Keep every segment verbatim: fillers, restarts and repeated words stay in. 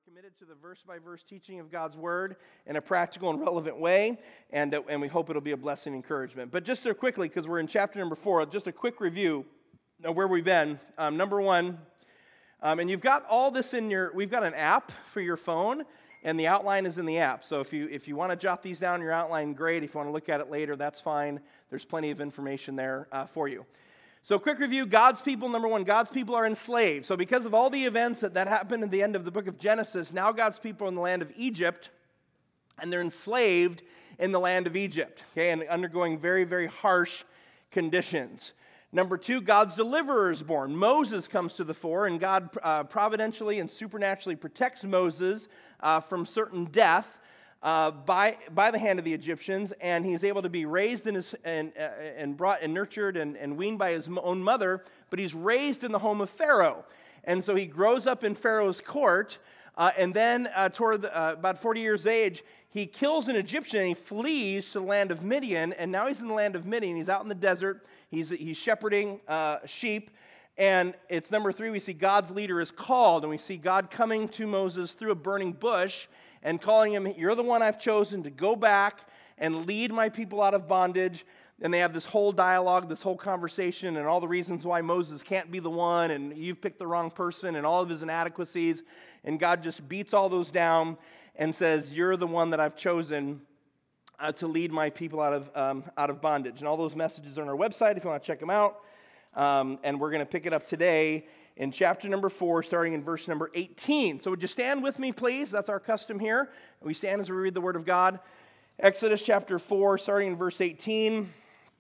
committed to the verse-by-verse teaching of God's Word in a practical and relevant way, and, uh, and we hope it'll be a blessing and encouragement. But just to quickly, because we're in chapter number four, just a quick review of where we've been. Um, number one, um, and you've got all this in your, we've got an app for your phone, and the outline is in the app. So if you if you want to jot these down in your outline, great. If you want to look at it later, that's fine. There's plenty of information there uh, for you. So quick review, God's people, number one, God's people are enslaved. So because of all the events that, that happened at the end of the book of Genesis, now God's people are in the land of Egypt, and they're enslaved in the land of Egypt, okay, and undergoing very, very harsh conditions. Number two, God's deliverer is born. Moses comes to the fore, and God uh, providentially and supernaturally protects Moses uh, from certain death. Uh, by by the hand of the Egyptians, and he's able to be raised in his, and uh, and brought and nurtured and, and weaned by his own mother, but he's raised in the home of Pharaoh, and so he grows up in Pharaoh's court, uh, and then uh, toward the, uh, about forty years of age, he kills an Egyptian and he flees to the land of Midian, and now he's in the land of Midian. He's out in the desert. He's he's shepherding uh, sheep. And it's number three, we see God's leader is called, and we see God coming to Moses through a burning bush and calling him, you're the one I've chosen to go back and lead my people out of bondage. And they have this whole dialogue, this whole conversation, and all the reasons why Moses can't be the one, and you've picked the wrong person, and all of his inadequacies. And God just beats all those down and says, you're the one that I've chosen uh, to lead my people out of um, out of bondage. And all those messages are on our website if you want to check them out. Um, and we're going to pick it up today in chapter number four, starting in verse number eighteen. So would you stand with me, please? That's our custom here. We stand as we read the Word of God. Exodus chapter four, starting in verse eighteen,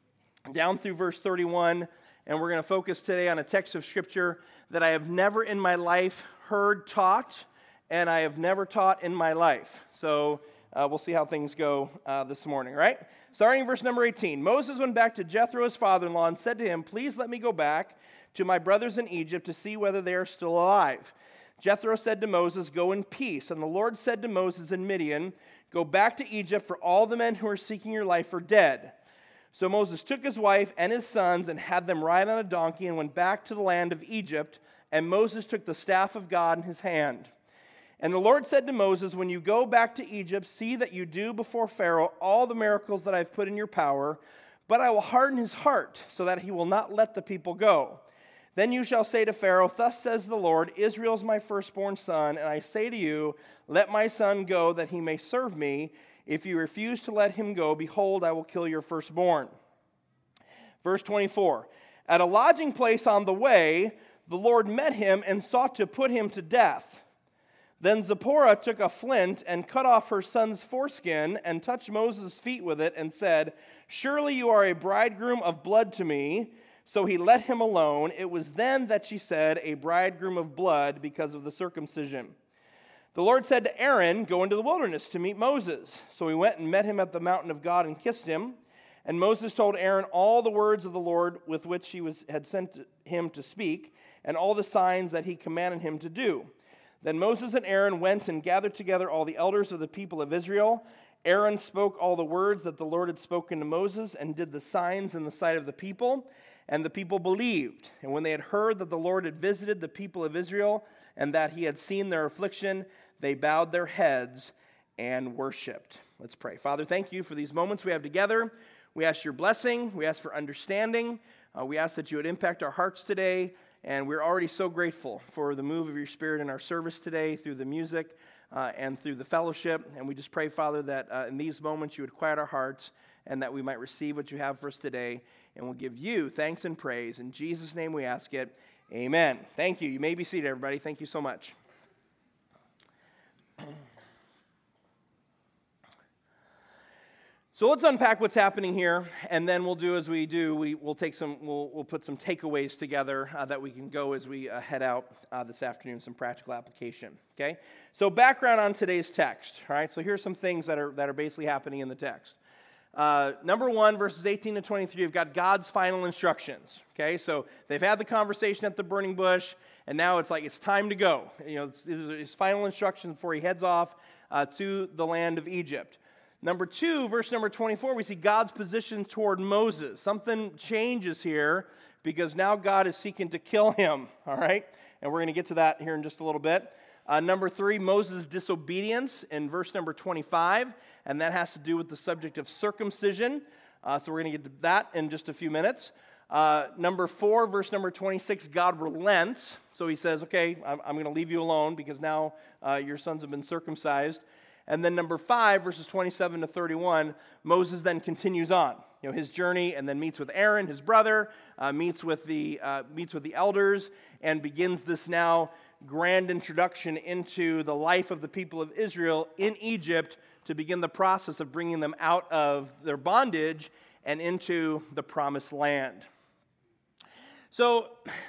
down through verse thirty-one. And we're going to focus today on a text of Scripture that I have never in my life heard taught, and I have never taught in my life. So uh, we'll see how things go uh, this morning, right? Starting in verse number eighteen, Moses went back to Jethro, his father-in-law, and said to him, please let me go back to my brothers in Egypt to see whether they are still alive. Jethro said to Moses, go in peace. And the Lord said to Moses in Midian, go back to Egypt, for all the men who are seeking your life are dead. So Moses took his wife and his sons and had them ride on a donkey and went back to the land of Egypt. And Moses took the staff of God in his hand. And the Lord said to Moses, when you go back to Egypt, see that you do before Pharaoh all the miracles that I've put in your power, but I will harden his heart so that he will not let the people go. Then you shall say to Pharaoh, thus says the Lord, Israel is my firstborn son, and I say to you, let my son go that he may serve me. If you refuse to let him go, behold, I will kill your firstborn. Verse twenty-four, at a lodging place on the way, the Lord met him and sought to put him to death. Then Zipporah took a flint and cut off her son's foreskin and touched Moses' feet with it and said, surely you are a bridegroom of blood to me. So he let him alone. It was then that she said, a bridegroom of blood, because of the circumcision. The Lord said to Aaron, go into the wilderness to meet Moses. So he went and met him at the mountain of God and kissed him. And Moses told Aaron all the words of the Lord with which he was, had sent him to speak, and all the signs that he commanded him to do. Then Moses and Aaron went and gathered together all the elders of the people of Israel. Aaron spoke all the words that the Lord had spoken to Moses and did the signs in the sight of the people. And the people believed. And when they had heard that the Lord had visited the people of Israel and that he had seen their affliction, they bowed their heads and worshiped. Let's pray. Father, thank you for these moments we have together. We ask your blessing. We ask for understanding. Uh, we ask that you would impact our hearts today. And we're already so grateful for the move of your Spirit in our service today through the music uh, and through the fellowship. And we just pray, Father, that uh, in these moments you would quiet our hearts and that we might receive what you have for us today. And we'll give you thanks and praise. In Jesus' name we ask it. Amen. Thank you. You may be seated, everybody. Thank you so much. So let's unpack what's happening here, and then we'll do as we do. We, we'll take some. We'll, we'll put some takeaways together uh, that we can go as we uh, head out uh, this afternoon. Some practical application. Okay. So background on today's text. All right. So here's some things that are that are basically happening in the text. Uh, number one, verses eighteen to twenty-three, you've got God's final instructions. Okay. So they've had the conversation at the burning bush, and now it's like it's time to go. You know, it's, it's his final instructions before he heads off uh, to the land of Egypt. Number two, verse number twenty-four, we see God's position toward Moses. Something changes here because now God is seeking to kill him, all right? And we're going to get to that here in just a little bit. Uh, number three, Moses' disobedience in verse number twenty-five, and that has to do with the subject of circumcision. Uh, so we're going to get to that in just a few minutes. Uh, number four, verse number twenty-six, God relents. So he says, okay, I'm, I'm going to leave you alone because now uh, your sons have been circumcised. And then number five, verses twenty-seven to thirty-one, Moses then continues on, you know, his journey, and then meets with Aaron, his brother, uh, meets with the uh, meets with the elders, and begins this now grand introduction into the life of the people of Israel in Egypt to begin the process of bringing them out of their bondage and into the promised land. So,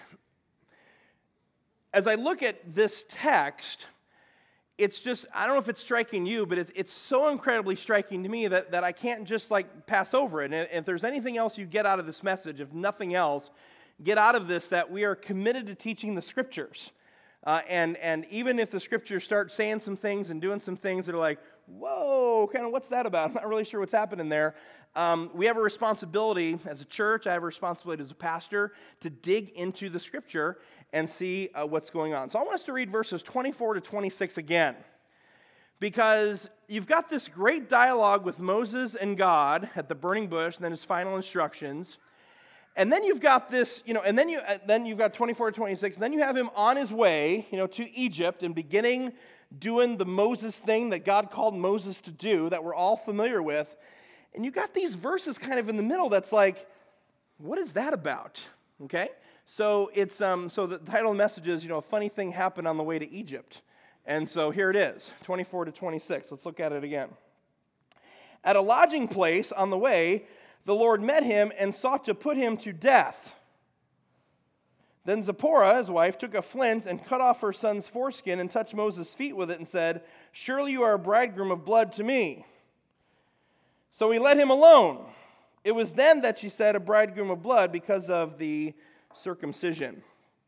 as I look at this text, it's just, I don't know if it's striking you, but it's it's so incredibly striking to me that, that I can't just like pass over it. And if there's anything else you get out of this message, if nothing else, get out of this that we are committed to teaching the Scriptures. Uh, and, and even if the Scriptures start saying some things and doing some things that are like, whoa, kind of what's that about? I'm not really sure what's happening there. Um, we have a responsibility as a church, I have a responsibility as a pastor to dig into the Scripture and see uh, what's going on. So I want us to read verses twenty-four to twenty-six again, because you've got this great dialogue with Moses and God at the burning bush, and then his final instructions. And then you've got this, you know, and then you uh, then you've got twenty-four to twenty-six, and then you have him on his way, you know, to Egypt and beginning doing the Moses thing that God called Moses to do that we're all familiar with. And you got these verses kind of in the middle that's like, what is that about? Okay? So it's um so the title of the message is, you know, a funny thing happened on the way to Egypt. And so here it is, twenty-four to twenty-six. Let's look at it again. At a lodging place on the way, the Lord met him and sought to put him to death. Then Zipporah, his wife, took a flint and cut off her son's foreskin and touched Moses' feet with it and said, "Surely you are a bridegroom of blood to me." So he let him alone. It was then that she said, "A bridegroom of blood," because of the circumcision.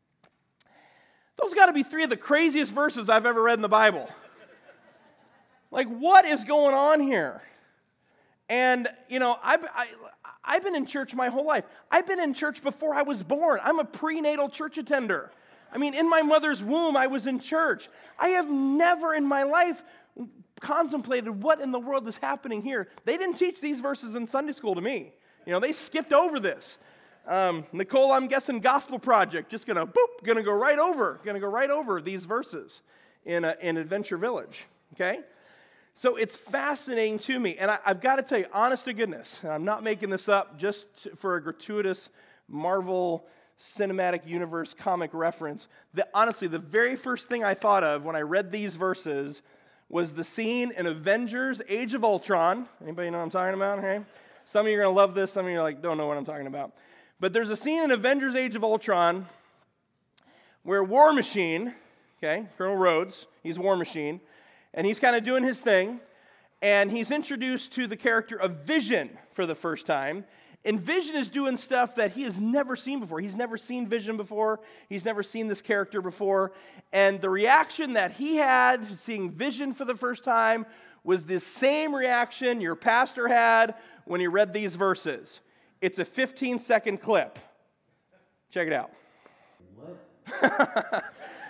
Those got to be three of the craziest verses I've ever read in the Bible. Like, what is going on here? And, you know, I've, I, I've been in church my whole life. I've been in church before I was born. I'm a prenatal church attender. I mean, in my mother's womb, I was in church. I have never in my life contemplated what in the world is happening here. They didn't teach these verses in Sunday school to me. You know, they skipped over this. Um, Nicole, I'm guessing Gospel Project, just gonna boop, gonna go right over, gonna go right over these verses in a, in Adventure Village. Okay. So it's fascinating to me, and I, I've got to tell you, honest to goodness, and I'm not making this up just for a gratuitous Marvel Cinematic Universe comic reference. The, honestly, the very first thing I thought of when I read these verses was the scene in Avengers Age of Ultron. Anybody know what I'm talking about? Okay? Some of you are going to love this, some of you are like, don't know what I'm talking about. But there's a scene in Avengers Age of Ultron where War Machine, okay, Colonel Rhodes, he's War Machine, and he's kind of doing his thing, and he's introduced to the character of Vision for the first time. And Vision is doing stuff that he has never seen before. He's never seen Vision before. He's never seen this character before. And the reaction that he had to seeing Vision for the first time was this same reaction your pastor had when he read these verses. It's a fifteen-second clip. Check it out. What?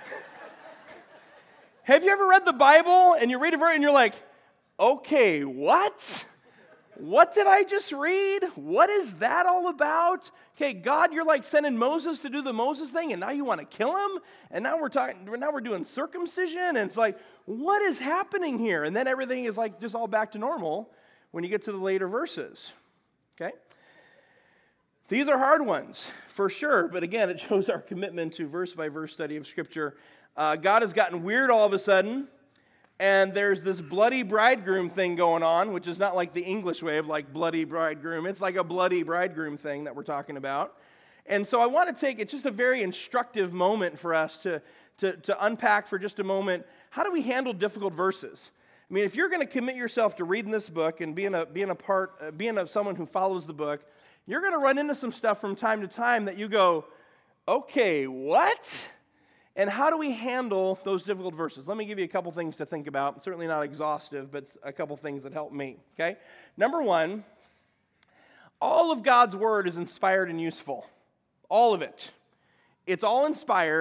Have you ever read the Bible and you read a verse and you're like, okay, what? What did I just read? What is that all about? Okay, God, you're like sending Moses to do the Moses thing, and now you want to kill him? And now we're talking. Now we're doing circumcision, and it's like, what is happening here? And then everything is like just all back to normal when you get to the later verses. Okay, these are hard ones for sure, but again, it shows our commitment to verse by verse study of Scripture. Uh, God has gotten weird all of a sudden. And there's this bloody bridegroom thing going on, which is not like the English way of like bloody bridegroom. It's like a bloody bridegroom thing that we're talking about. And so I want to take, it's just a very instructive moment for us to, to, to unpack for just a moment, how do we handle difficult verses? I mean, if you're going to commit yourself to reading this book and being a, being a part, uh, being a, someone who follows the book, you're going to run into some stuff from time to time that you go, okay, what? And how do we handle those difficult verses? Let me give you a couple things to think about. Certainly not exhaustive, but a couple things that help me. Okay? Number one, all of God's Word is inspired and useful. All of it. It's all inspired,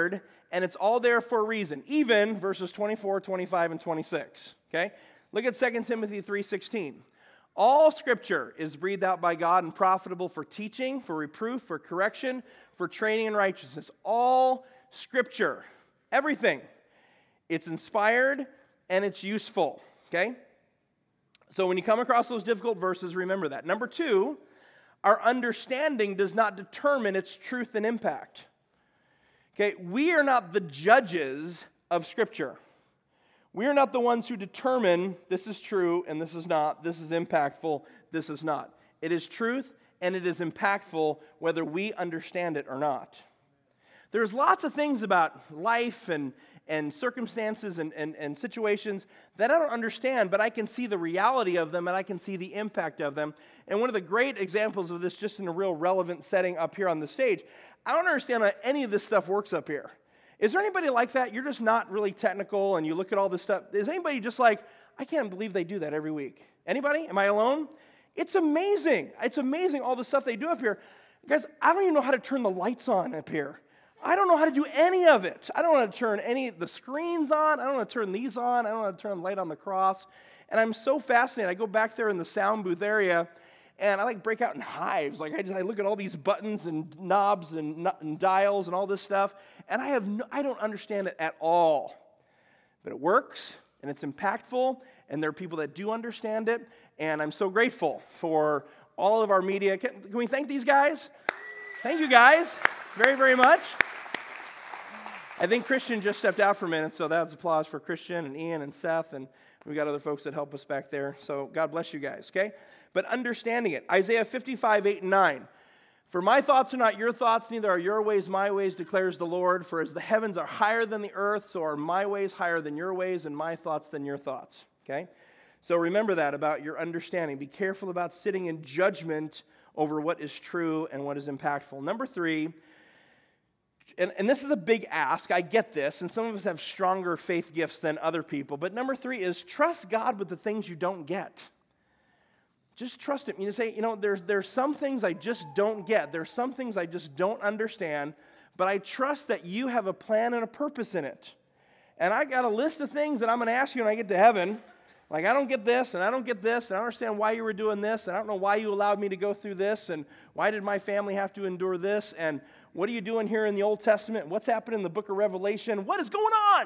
and it's all there for a reason. Even verses twenty-four, twenty-five, and twenty-six. Okay? Look at Second Timothy three sixteen. All Scripture is breathed out by God and profitable for teaching, for reproof, for correction, for training in righteousness. All Scripture. Everything. It's inspired and it's useful. Okay? So when you come across those difficult verses, remember that. Number two, our understanding does not determine its truth and impact. Okay, we are not the judges of Scripture. We are not the ones who determine this is true and this is not, this is impactful, this is not. It is truth and it is impactful whether we understand it or not. There's lots of things about life and, and circumstances and, and, and situations that I don't understand, but I can see the reality of them and I can see the impact of them. And one of the great examples of this, just in a real relevant setting up here on the stage, I don't understand how any of this stuff works up here. Is there anybody like that? You're just not really technical and you look at all this stuff. Is anybody just like, I can't believe they do that every week? Anybody? Am I alone? It's amazing. It's amazing all the stuff they do up here. Guys, I don't even know how to turn the lights on up here. I don't know how to do any of it. I don't know how to turn any of the screens on. I don't know how to turn these on. I don't know how to turn the light on the cross. And I'm so fascinated. I go back there in the sound booth area, and I like break out in hives. Like I just I look at all these buttons and knobs and, and dials and all this stuff, and I have no, I don't understand it at all. But it works, and it's impactful, and there are people that do understand it, and I'm so grateful for all of our media. Can, can we thank these guys? Thank you, guys, very, very much. I think Christian just stepped out for a minute, so that's applause for Christian and Ian and Seth, and we got other folks that help us back there. So God bless you guys, okay? But understanding it, Isaiah fifty-five, eight and nine. For my thoughts are not your thoughts, neither are your ways my ways, declares the Lord. For as the heavens are higher than the earth, so are my ways higher than your ways, and my thoughts than your thoughts, okay? So remember that about your understanding. Be careful about sitting in judgment over what is true and what is impactful. Number three, And, and this is a big ask, I get this, and some of us have stronger faith gifts than other people, but number three is trust God with the things you don't get. Just trust Him. You say, you know, there's, there's some things I just don't get. There's some things I just don't understand, but I trust that you have a plan and a purpose in it. And I got a list of things that I'm going to ask you when I get to heaven. Like, I don't get this, and I don't get this, and I don't understand why you were doing this, and I don't know why you allowed me to go through this, and why did my family have to endure this, and what are you doing here in the Old Testament? What's happening in the book of Revelation? What is going on?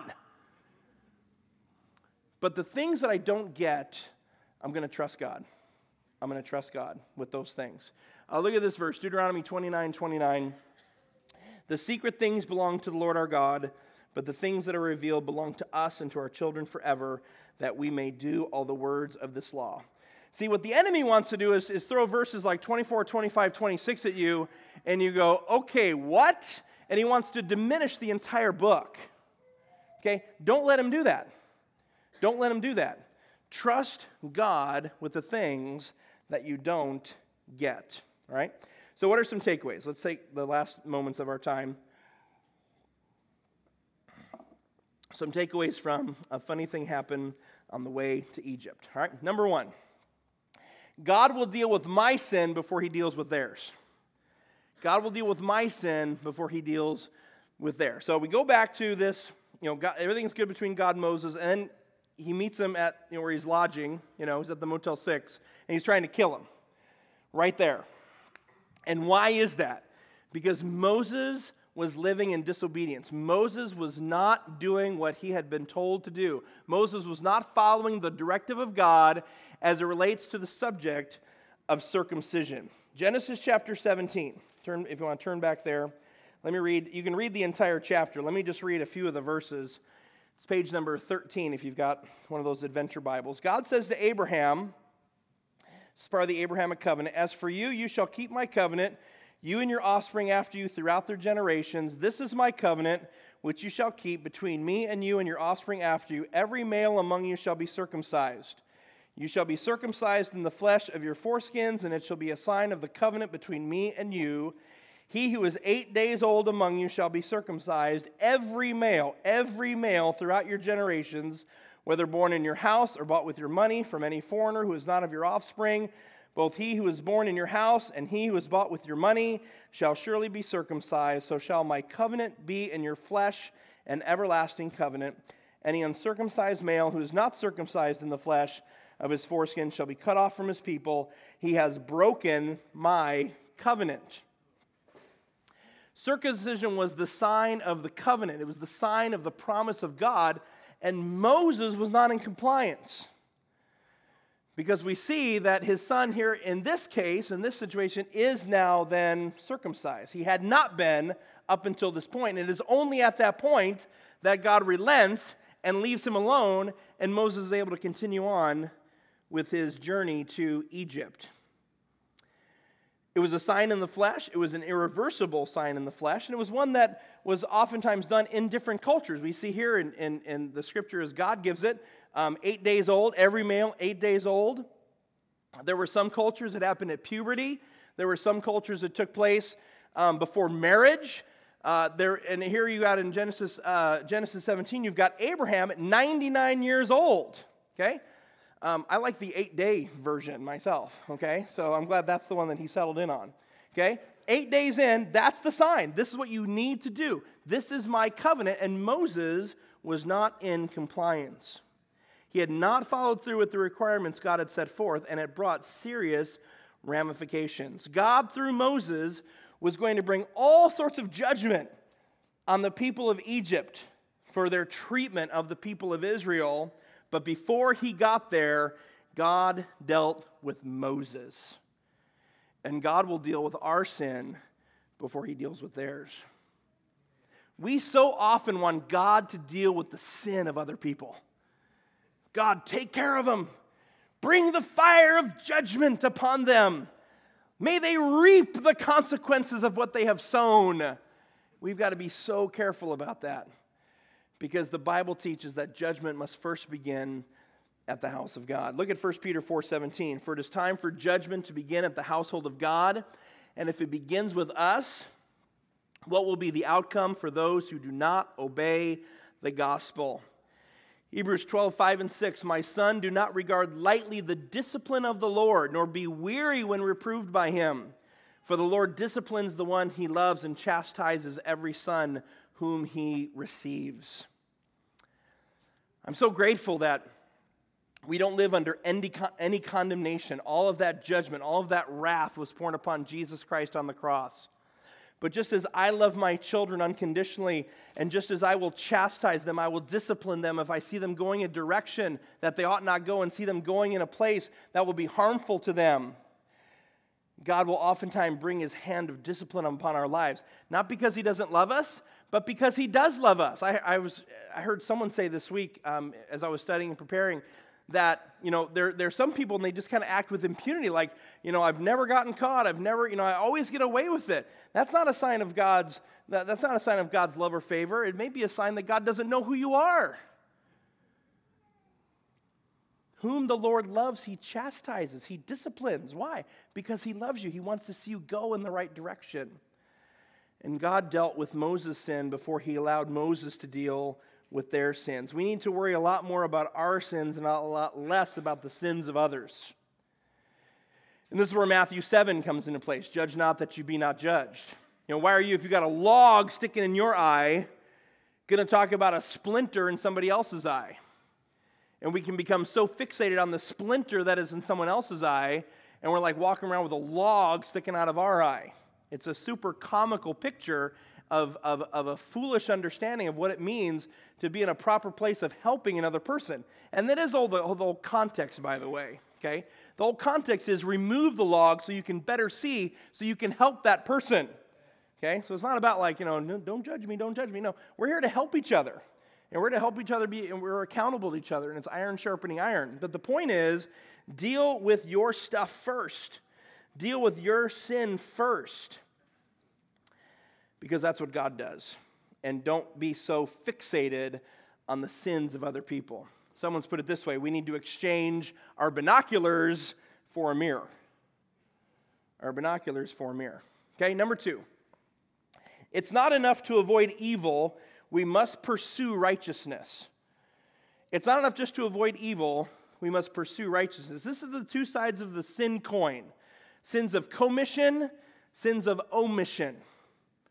But the things that I don't get, I'm going to trust God. I'm going to trust God with those things. Uh, look at this verse, Deuteronomy twenty-nine, twenty-nine. The secret things belong to the Lord our God, but the things that are revealed belong to us and to our children forever, that we may do all the words of this law. See, what the enemy wants to do is, is throw verses like twenty-four, twenty-five, twenty-six at you, and you go, okay, what? And he wants to diminish the entire book. Okay? Don't let him do that. Don't let him do that. Trust God with the things that you don't get. All right? So what are some takeaways? Let's take the last moments of our time. Some takeaways from a funny thing happened on the way to Egypt. All right? Number one. God will deal with my sin before He deals with theirs. God will deal with my sin before He deals with theirs. So we go back to this, you know, God, everything's good between God and Moses, and then He meets him at, you know, where he's lodging, you know, he's at the Motel six, and he's trying to kill him right there. And why is that? Because Moses was living in disobedience. Moses was not doing what he had been told to do. Moses was not following the directive of God as it relates to the subject of circumcision. Genesis chapter seventeen. Turn, if you want to turn back there. Let me read. You can read the entire chapter. Let me just read a few of the verses. It's page number thirteen if you've got one of those adventure Bibles. God says to Abraham, this is part of the Abrahamic covenant, as for you, you shall keep my covenant, you and your offspring after you throughout their generations. This is my covenant, which you shall keep between me and you and your offspring after you. Every male among you shall be circumcised. You shall be circumcised in the flesh of your foreskins, and it shall be a sign of the covenant between me and you. He who is eight days old among you shall be circumcised, every male, every male throughout your generations, whether born in your house or bought with your money from any foreigner who is not of your offspring. Both he who is born in your house and he who is bought with your money shall surely be circumcised. So shall my covenant be in your flesh, an everlasting covenant. Any uncircumcised male who is not circumcised in the flesh of his foreskin shall be cut off from his people. He has broken my covenant. Circumcision was the sign of the covenant. It was the sign of the promise of God, and Moses was not in compliance. Because we see that his son here in this case, in this situation, is now then circumcised. He had not been up until this point. And it is only at that point that God relents and leaves him alone, and Moses is able to continue on with his journey to Egypt. It was a sign in the flesh. It was an irreversible sign in the flesh. And it was one that was oftentimes done in different cultures. We see here in, in, in the scripture as God gives it, um, eight days old, every male eight days old. There were some cultures that happened at puberty. There were some cultures that took place um, before marriage. Uh, there, and here you got in Genesis, uh, Genesis seventeen, you've got Abraham at ninety-nine years old. Okay? Um, I like the eight-day version myself, okay? So I'm glad that's the one that he settled in on, okay? Eight days in, that's the sign. This is what you need to do. This is my covenant, and Moses was not in compliance. He had not followed through with the requirements God had set forth, and it brought serious ramifications. God, through Moses, was going to bring all sorts of judgment on the people of Egypt for their treatment of the people of Israel. But before he got there, God dealt with Moses. And God will deal with our sin before he deals with theirs. We so often want God to deal with the sin of other people. God, take care of them. Bring the fire of judgment upon them. May they reap the consequences of what they have sown. We've got to be so careful about that. Because the Bible teaches that judgment must first begin at the house of God. Look at First Peter four seventeen. For it is time for judgment to begin at the household of God. And if it begins with us, what will be the outcome for those who do not obey the gospel? Hebrews twelve, five and six. My son, do not regard lightly the discipline of the Lord, nor be weary when reproved by him. For the Lord disciplines the one he loves and chastises every son whom he receives. I'm so grateful that we don't live under any, any condemnation. All of that judgment, all of that wrath was poured upon Jesus Christ on the cross. But just as I love my children unconditionally, and just as I will chastise them, I will discipline them if I see them going a direction that they ought not go and see them going in a place that will be harmful to them, God will oftentimes bring his hand of discipline upon our lives. Not because he doesn't love us, but because he does love us. I, I was I heard someone say this week um, as I was studying and preparing that, you know, there there are some people and they just kind of act with impunity, like, you know, I've never gotten caught, I've never, you know, I always get away with it. That's not a sign of God's that, that's not a sign of God's love or favor. It may be a sign that God doesn't know who you are. Whom the Lord loves, he chastises, he disciplines. Why? Because he loves you. He wants to see you go in the right direction. And God dealt with Moses' sin before he allowed Moses to deal with their sins. We need to worry a lot more about our sins and a lot less about the sins of others. And this is where Matthew seven comes into place. Judge not that you be not judged. You know, why are you, if you got a log sticking in your eye, going to talk about a splinter in somebody else's eye? And we can become so fixated on the splinter that is in someone else's eye, and we're like walking around with a log sticking out of our eye. It's a super comical picture of, of, of a foolish understanding of what it means to be in a proper place of helping another person. And that is all the, all the whole context, by the way. Okay? The whole context is remove the log so you can better see, so you can help that person. Okay? So it's not about like, you know, no, don't judge me, don't judge me. No, we're here to help each other. And we're to help each other be, and we're accountable to each other, and it's iron sharpening iron. But the point is, deal with your stuff first. Deal with your sin first. Because that's what God does. And don't be so fixated on the sins of other people. Someone's put it this way: we need to exchange our binoculars for a mirror. Our binoculars for a mirror. Okay, number two. It's not enough to avoid evil. We must pursue righteousness. It's not enough just to avoid evil. We must pursue righteousness. This is the two sides of the sin coin. Sins of commission, sins of omission.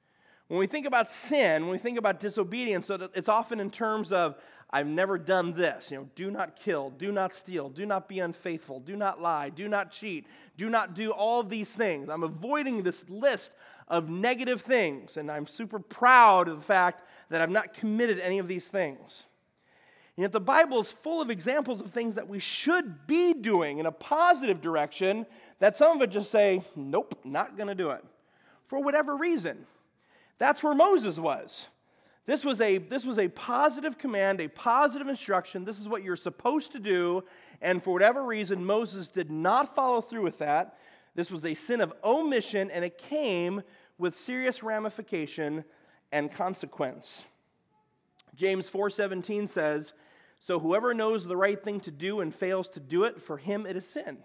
When we think about sin, when we think about disobedience, it's often in terms of, I've never done this. You know, do not kill, do not steal, do not be unfaithful, do not lie, do not cheat, do not do all of these things. I'm avoiding this list of negative things, and I'm super proud of the fact that I've not committed any of these things. And yet the Bible is full of examples of things that we should be doing in a positive direction that some of it just say, nope, not going to do it, for whatever reason. That's where Moses was. This was a this was a positive command, a positive instruction. This is what you're supposed to do, and for whatever reason, Moses did not follow through with that. This was a sin of omission, and it came with serious ramification and consequence. James four seventeen says, "So whoever knows the right thing to do and fails to do it, for him it is sin."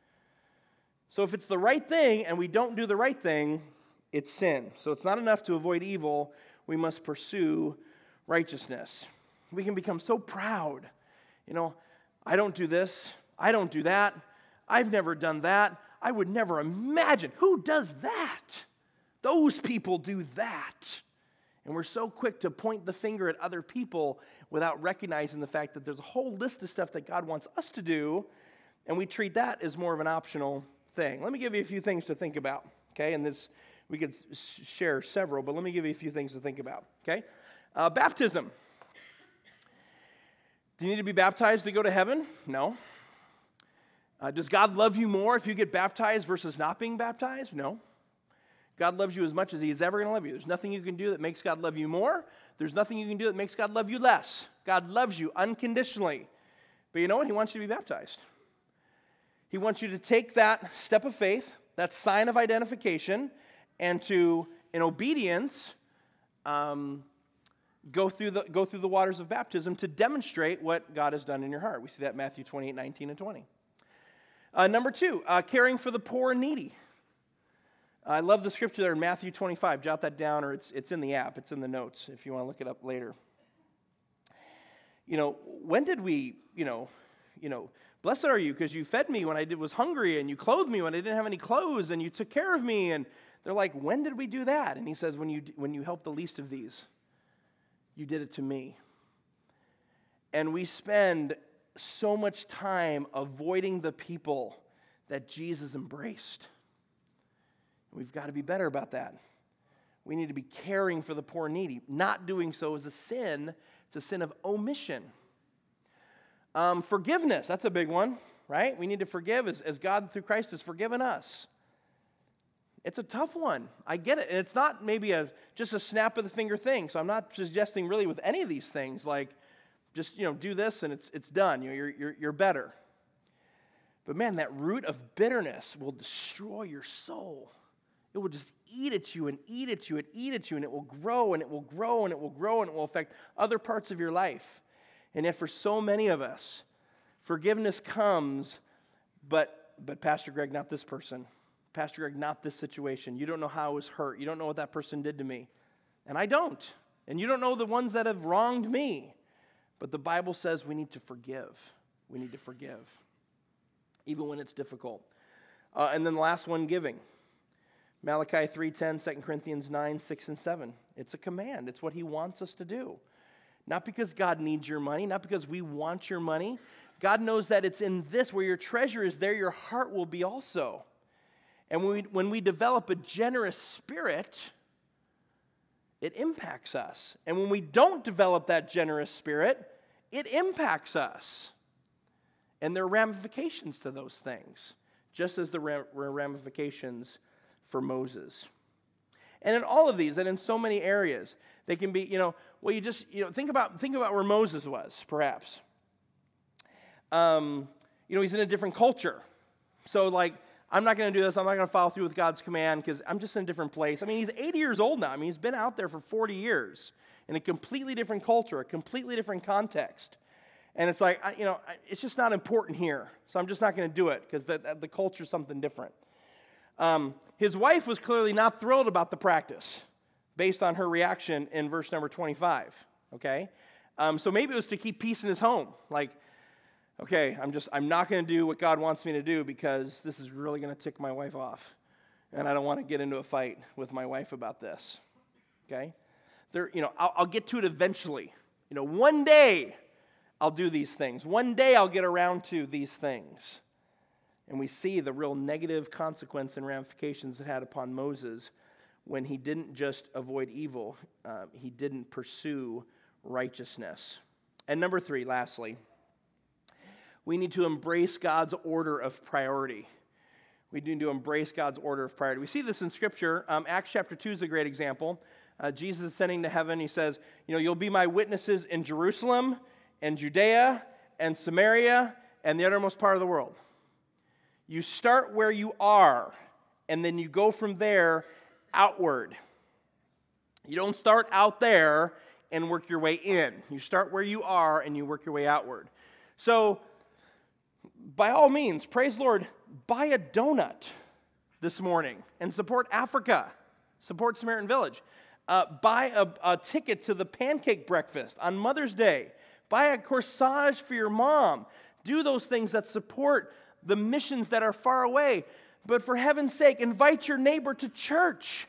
So if it's the right thing and we don't do the right thing, it's sin. So it's not enough to avoid evil. We must pursue righteousness. We can become so proud. You know, I don't do this. I don't do that. I've never done that. I would never imagine. Who does that? Those people do that. And we're so quick to point the finger at other people without recognizing the fact that there's a whole list of stuff that God wants us to do, and we treat that as more of an optional thing. Let me give you a few things to think about, okay? And this, we could share several, but let me give you a few things to think about, okay? Uh, baptism. Do you need to be baptized to go to heaven? No. Uh, does God love you more if you get baptized versus not being baptized? No. God loves you as much as he is ever going to love you. There's nothing you can do that makes God love you more. There's nothing you can do that makes God love you less. God loves you unconditionally. But you know what? He wants you to be baptized. He wants you to take that step of faith, that sign of identification, and to, in obedience, um, go through the go through the waters of baptism to demonstrate what God has done in your heart. We see that in Matthew twenty-eight, nineteen, and twenty. Uh, number two, uh, caring for the poor and needy. I love the scripture there in Matthew twenty-five. Jot that down, or it's it's in the app. It's in the notes if you want to look it up later. You know, when did we, you know, you know, blessed are you because you fed me when I did, was hungry, and you clothed me when I didn't have any clothes, and you took care of me. And they're like, when did we do that? And he says, when you when you helped the least of these, you did it to me. And we spend so much time avoiding the people that Jesus embraced. We've got to be better about that. We need to be caring for the poor and needy. Not doing so is a sin. It's a sin of omission. Um, forgiveness, that's a big one, right? We need to forgive as, as God through Christ has forgiven us. It's a tough one. I get it. And it's not maybe a just a snap of the finger thing. So I'm not suggesting really with any of these things like just, you know, do this and it's it's done. You know, you're you're you're better. But man, that root of bitterness will destroy your soul. It will just eat at you and eat at you and eat at you, and it will grow and it will grow and it will grow and it will affect other parts of your life. And yet for so many of us, forgiveness comes, but but Pastor Greg, not this person. Pastor Greg, not this situation. You don't know how I was hurt. You don't know what that person did to me. And I don't. And you don't know the ones that have wronged me. But the Bible says we need to forgive. We need to forgive, even when it's difficult. Uh, and then the last one, giving. Malachi three ten, Second Corinthians nine, six, and seven. It's a command. It's what he wants us to do. Not because God needs your money, not because we want your money. God knows that it's in this, where your treasure is, there your heart will be also. And when we, when we develop a generous spirit, it impacts us. And when we don't develop that generous spirit, it impacts us. And there are ramifications to those things, just as there are ramifications for Moses. And in all of these, and in so many areas, they can be, you know, well, you just, you know, think about think about where Moses was, perhaps. Um, you know, he's in a different culture. So, like, I'm not going to do this. I'm not going to follow through with God's command because I'm just in a different place. I mean, he's eighty years old now. I mean, he's been out there for forty years in a completely different culture, a completely different context. And it's like, I, you know, it's just not important here. So I'm just not going to do it because the, the culture is something different. Um, his wife was clearly not thrilled about the practice based on her reaction in verse number twenty-five, okay? Um, so maybe it was to keep peace in his home. Like, okay, I'm just, I'm not going to do what God wants me to do because this is really going to tick my wife off. And I don't want to get into a fight with my wife about this. Okay? They're, you know, I'll, I'll get to it eventually. You know, one day I'll do these things. One day I'll get around to these things. And we see the real negative consequence and ramifications it had upon Moses when he didn't just avoid evil, uh, he didn't pursue righteousness. And number three, lastly, we need to embrace God's order of priority. We need to embrace God's order of priority. We see this in Scripture. Um, Acts chapter two is a great example. Uh, Jesus is ascending to heaven. He says, you know, you'll be my witnesses in Jerusalem and Judea and Samaria and the uttermost part of the world. You start where you are, and then you go from there outward. You don't start out there and work your way in. You start where you are, and you work your way outward. So, by all means, praise the Lord, buy a donut this morning and support Africa. Support Samaritan Village. Uh, buy a, a ticket to the pancake breakfast on Mother's Day. Buy a corsage for your mom. Do those things that support the missions that are far away. But for heaven's sake, invite your neighbor to church.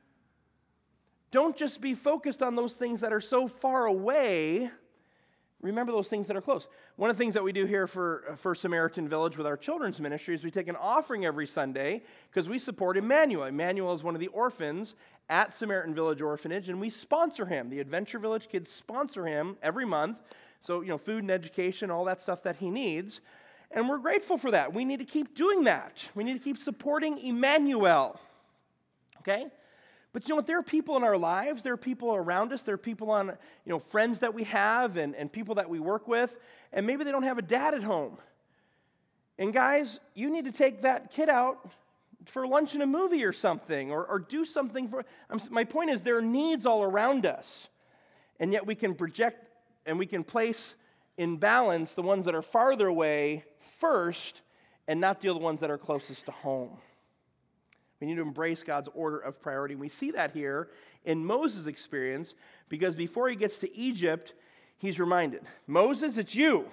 Don't just be focused on those things that are so far away. Remember those things that are close. One of the things that we do here for, for Samaritan Village with our children's ministry is we take an offering every Sunday because we support Emmanuel. Emmanuel is one of the orphans at Samaritan Village Orphanage, and we sponsor him. The Adventure Village kids sponsor him every month. So, you know, food and education, all that stuff that he needs. And we're grateful for that. We need to keep doing that. We need to keep supporting Emmanuel. Okay? But you know what? There are people in our lives. There are people around us. There are people on, you know, friends that we have and, and people that we work with. And maybe they don't have a dad at home. And guys, you need to take that kid out for lunch and a movie or something. Or, or do something for... I'm, my point is there are needs all around us. And yet we can project and we can place in balance the ones that are farther away first and not the other ones that are closest to home. We need to embrace God's order of priority. We see that here in Moses' experience because before he gets to Egypt, he's reminded, Moses, it's you.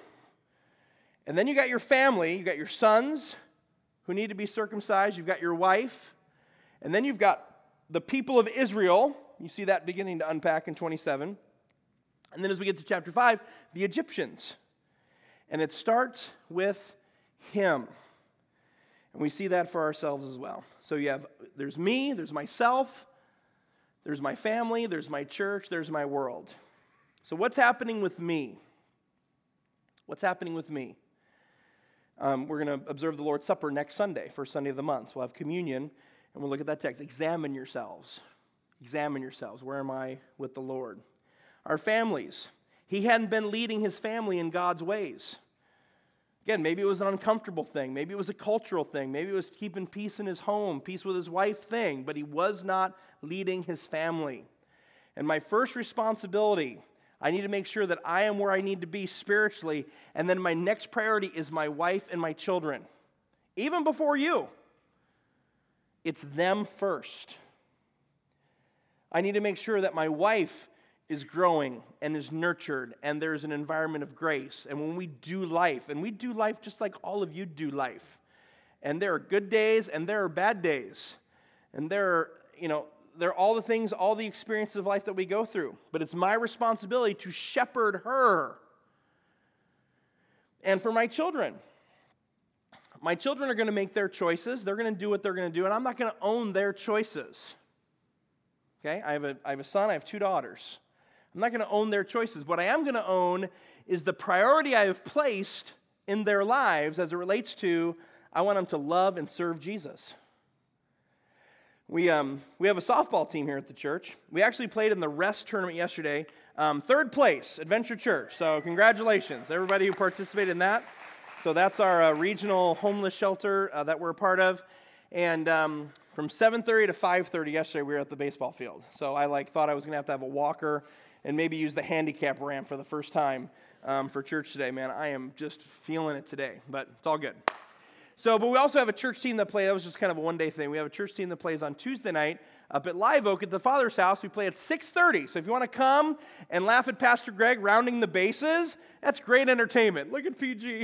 And then you got your family, you got your sons who need to be circumcised, you've got your wife, and then you've got the people of Israel. You see that beginning to unpack in twenty-seven. And then as we get to chapter five, the Egyptians. And it starts with him. And we see that for ourselves as well. So you have, there's me, there's myself, there's my family, there's my church, there's my world. So what's happening with me? What's happening with me? Um, we're going to observe the Lord's Supper next Sunday, first Sunday of the month. So we'll have communion, and we'll look at that text. Examine yourselves. Examine yourselves. Where am I with the Lord? Our families. He hadn't been leading his family in God's ways. Again, maybe it was an uncomfortable thing. Maybe it was a cultural thing. Maybe it was keeping peace in his home, peace with his wife thing. But he was not leading his family. And my first responsibility, I need to make sure that I am where I need to be spiritually. And then my next priority is my wife and my children. Even before you. It's them first. I need to make sure that my wife is growing and is nurtured, and there's an environment of grace. And when we do life, and we do life just like all of you do life, and there are good days and there are bad days, and there are, you know, there are all the things, all the experiences of life that we go through. But it's my responsibility to shepherd her. And for my children, my children are going to make their choices. They're going to do what they're going to do, and I'm not going to own their choices. Okay, I have a I have a son, I have two daughters. I'm not going to own their choices. What I am going to own is the priority I have placed in their lives as it relates to, I want them to love and serve Jesus. We um we have a softball team here at the church. We actually played in the rest tournament yesterday. Um, third place, Adventure Church. So congratulations, everybody who participated in that. So that's our uh, regional homeless shelter uh, that we're a part of. And um, from seven thirty to five thirty yesterday, we were at the baseball field. So I like thought I was going to have to have a walker and maybe use the handicap ramp for the first time um, for church today. Man, I am just feeling it today, but it's all good. So, but we also have a church team that plays. That was just kind of a one-day thing. We have a church team that plays on Tuesday night up at Live Oak at the Father's house. We play at six thirty. So if you want to come and laugh at Pastor Greg rounding the bases, that's great entertainment. Look at P G.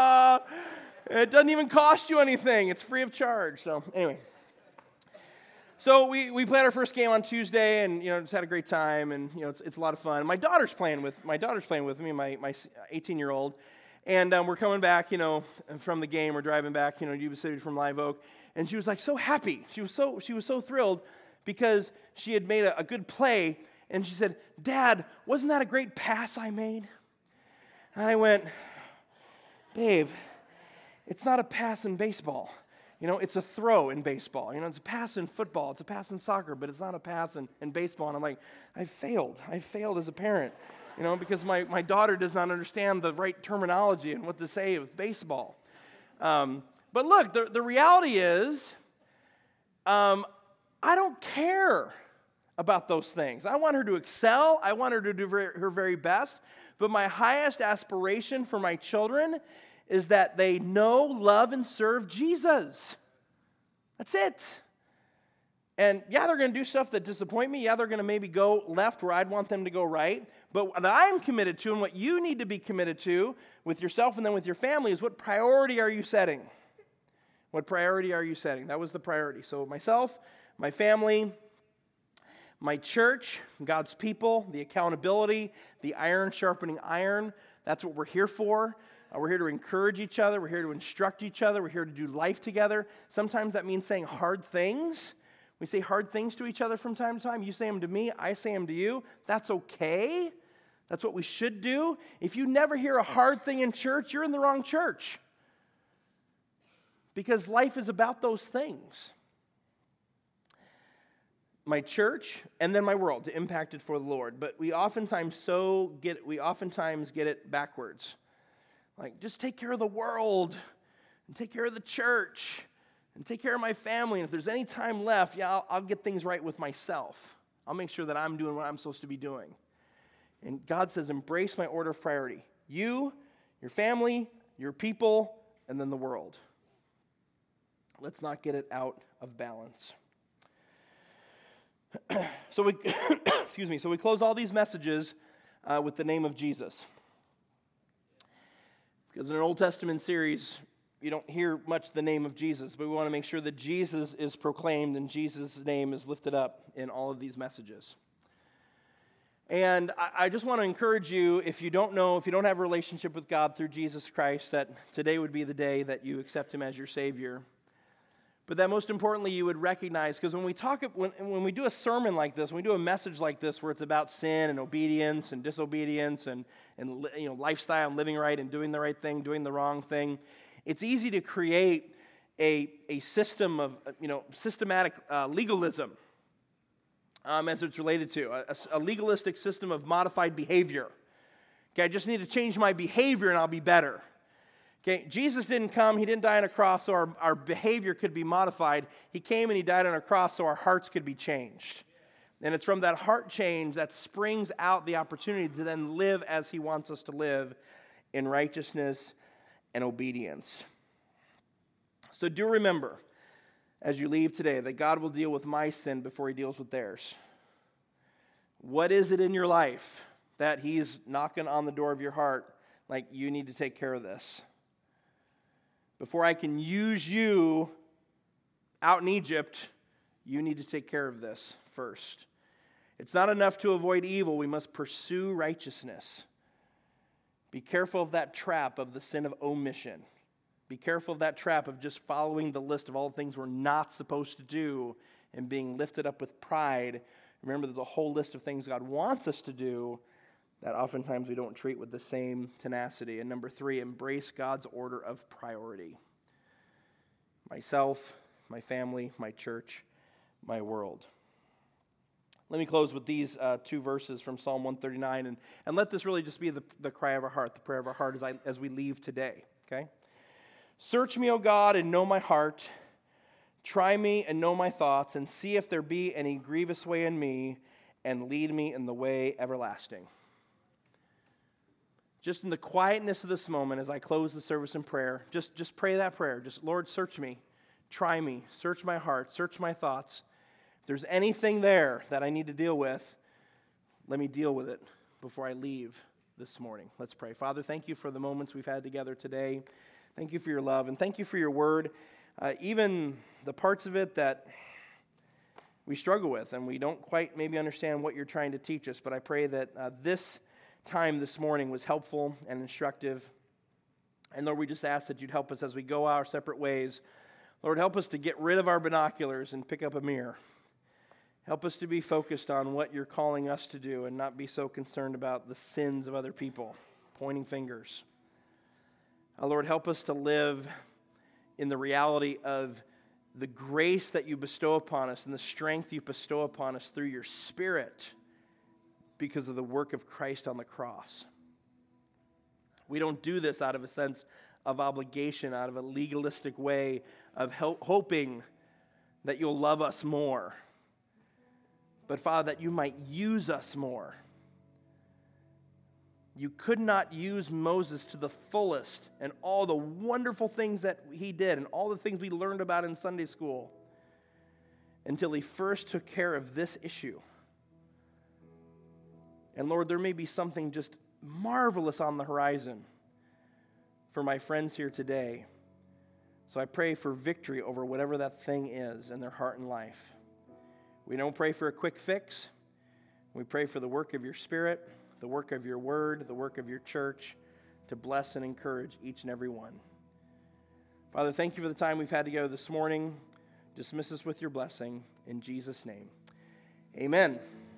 It doesn't even cost you anything. It's free of charge. So anyway. So we, we played our first game on Tuesday, and you know just had a great time, and you know it's it's a lot of fun. My daughter's playing with my daughter's playing with me, my my eighteen year old, and um, we're coming back, you know, from the game. We're driving back, you know, Yuba City from Live Oak, and she was like so happy. She was so she was so thrilled because she had made a, a good play, and she said, "Dad, wasn't that a great pass I made?" And I went, "Babe, it's not a pass in baseball. You know, it's a throw in baseball. You know, it's a pass in football. It's a pass in soccer, but it's not a pass in, in baseball." And I'm like, I failed. I failed as a parent, you know, because my, my daughter does not understand the right terminology and what to say with baseball. Um, but look, the, the reality is, um, I don't care about those things. I want her to excel. I want her to do very, her very best. But my highest aspiration for my children is that they know, love, and serve Jesus. That's it. And yeah, they're going to do stuff that disappoint me. Yeah, they're going to maybe go left where I'd want them to go right. But what I'm committed to, and what you need to be committed to with yourself and then with your family, is what priority are you setting? What priority are you setting? That was the priority. So myself, my family, my church, God's people, the accountability, the iron sharpening iron, that's what we're here for. Uh, we're here to encourage each other. We're here to instruct each other. We're here to do life together. Sometimes that means saying hard things. We say hard things to each other from time to time. You say them to me. I say them to you. That's okay. That's what we should do. If you never hear a hard thing in church, you're in the wrong church. Because life is about those things. My church and then my world to impact it for the Lord. But we oftentimes so get we oftentimes get it backwards. Like, just take care of the world, and take care of the church, and take care of my family. And if there's any time left, yeah, I'll, I'll get things right with myself. I'll make sure that I'm doing what I'm supposed to be doing. And God says, embrace my order of priority. You, your family, your people, and then the world. Let's not get it out of balance. So we, excuse me, so we close all these messages uh, with the name of Jesus. Because in an Old Testament series, you don't hear much the name of Jesus, but we want to make sure that Jesus is proclaimed and Jesus' name is lifted up in all of these messages. And I, I just want to encourage you, if you don't know, if you don't have a relationship with God through Jesus Christ, that today would be the day that you accept Him as your Savior. But that most importantly, you would recognize, because when we talk, when, when we do a sermon like this, when we do a message like this, where it's about sin and obedience and disobedience and, and you know, lifestyle and living right and doing the right thing, doing the wrong thing, it's easy to create a, a system of, you know, systematic uh, legalism, um, as it's related to, a, a legalistic system of modified behavior. Okay, I just need to change my behavior and I'll be better. Okay, Jesus didn't come, He didn't die on a cross so our, our behavior could be modified. He came and He died on a cross so our hearts could be changed. And it's from that heart change that springs out the opportunity to then live as He wants us to live in righteousness and obedience. So do remember, as you leave today, that God will deal with my sin before He deals with theirs. What is it in your life that He's knocking on the door of your heart, like, you need to take care of this? Before I can use you out in Egypt, you need to take care of this first. It's not enough to avoid evil. We must pursue righteousness. Be careful of that trap of the sin of omission. Be careful of that trap of just following the list of all the things we're not supposed to do and being lifted up with pride. Remember, there's a whole list of things God wants us to do that oftentimes we don't treat with the same tenacity. And number three, embrace God's order of priority. Myself, my family, my church, my world. Let me close with these uh, two verses from Psalm one thirty-nine, and, and let this really just be the, the cry of our heart, the prayer of our heart as, I, as we leave today. Okay? Search me, O God, and know my heart. Try me and know my thoughts, and see if there be any grievous way in me, and lead me in the way everlasting. Just in the quietness of this moment, as I close the service in prayer, just, just pray that prayer. Just, Lord, search me, try me, search my heart, search my thoughts. If there's anything there that I need to deal with, let me deal with it before I leave this morning. Let's pray. Father, thank you for the moments we've had together today. Thank you for your love, and thank you for your word. Uh, even the parts of it that we struggle with, and we don't quite maybe understand what you're trying to teach us. But I pray that uh, this time this morning was helpful and instructive. And Lord, we just ask that you'd help us as we go our separate ways. Lord, help us to get rid of our binoculars and pick up a mirror. Help us to be focused on what you're calling us to do and not be so concerned about the sins of other people, pointing fingers. Uh, Lord, help us to live in the reality of the grace that you bestow upon us and the strength you bestow upon us through your Spirit because of the work of Christ on the cross. We don't do this out of a sense of obligation, out of a legalistic way of help, hoping that you'll love us more. But Father, that you might use us more. You could not use Moses to the fullest and all the wonderful things that he did and all the things we learned about in Sunday school until he first took care of this issue. And Lord, there may be something just marvelous on the horizon for my friends here today. So I pray for victory over whatever that thing is in their heart and life. We don't pray for a quick fix. We pray for the work of your Spirit, the work of your word, the work of your church to bless and encourage each and every one. Father, thank you for the time we've had together this morning. Dismiss us with your blessing. In Jesus' name, amen.